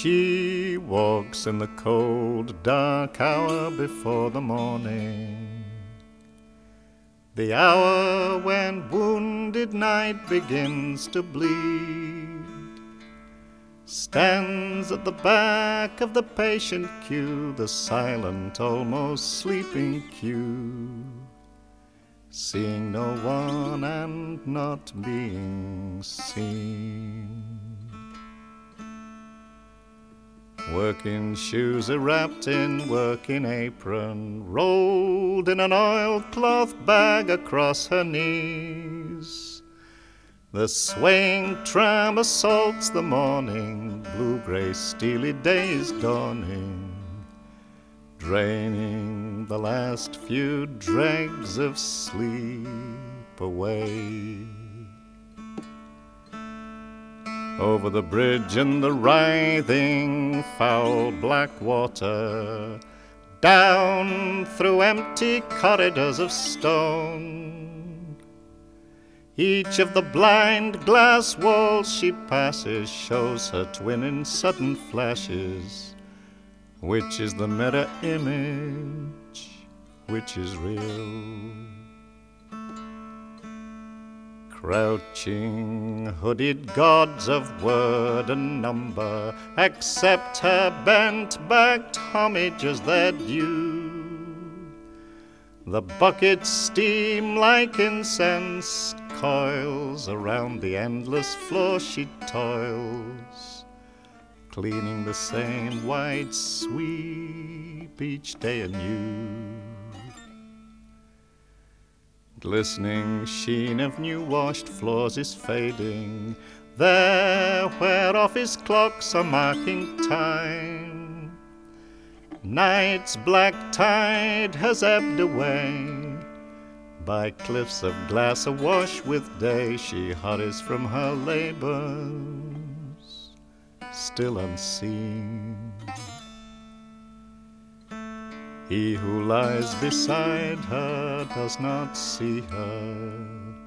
She walks in the cold, dark hour before the morning, the hour when wounded night begins to bleed. Stands at the back of the patient queue, the silent, almost sleeping queue, seeing no one and not being seen. Working shoes are wrapped in working apron, rolled in an oilcloth bag across her knees. The swaying tram assaults the morning, blue-gray steely days dawning, draining the last few dregs of sleep away. Over the bridge in the writhing, foul black water, down through empty corridors of stone. Each of the blind glass walls she passes shows her twin in sudden flashes. Which is the mirror image? Which is real? Crouching, hooded gods of word and number accept her bent-backed homage as their due. The bucket's steam like incense coils around the endless floor she toils, cleaning the same wide sweep each day anew. Glistening sheen of new-washed floors is fading, there where office clocks are marking time. Night's black tide has ebbed away, by cliffs of glass awash with day she hurries from her labors, still unseen. He who lies beside her does not see her,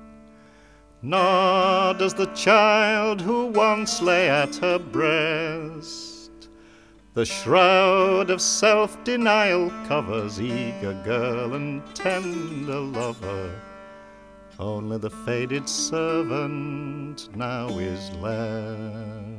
nor does the child who once lay at her breast. The shroud of self-denial covers eager girl and tender lover. Only the faded servant now is left.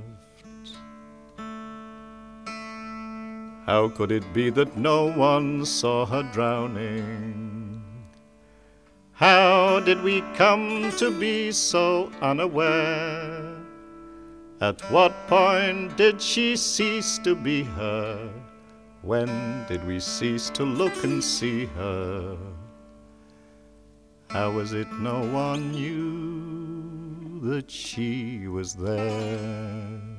How could it be that no one saw her drowning? How did we come to be so unaware? At what point did she cease to be her? When did we cease to look and see her? How was it no one knew that she was there?